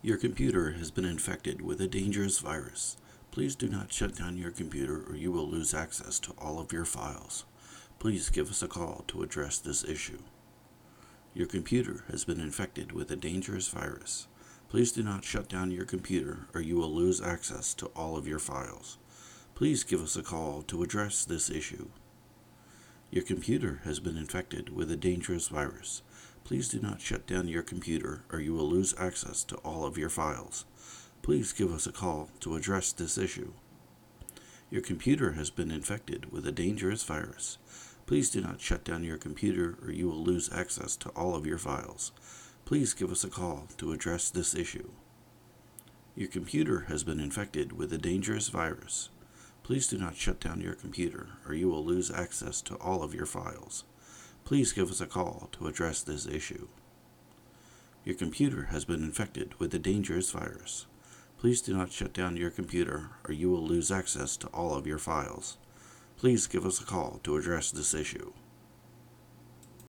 Your computer has been infected with a dangerous virus. Please do not shut down your computer or you will lose access to all of your files. Please give us a call to address this issue. Your computer has been infected with a dangerous virus. Please do not shut down your computer or you will lose access to all of your files. Please give us a call to address this issue. Your computer has been infected with a dangerous virus. Please do not shut down your computer or you will lose access to all of your files. Please give us a call to address this issue. Your computer has been infected with a dangerous virus. Please do not shut down your computer or you will lose access to all of your files. Please give us a call to address this issue. Your computer has been infected with a dangerous virus. Please do not shut down your computer or you will lose access to all of your files. Please give us a call to address this issue. Your computer has been infected with a dangerous virus. Please do not shut down your computer or you will lose access to all of your files. Please give us a call to address this issue.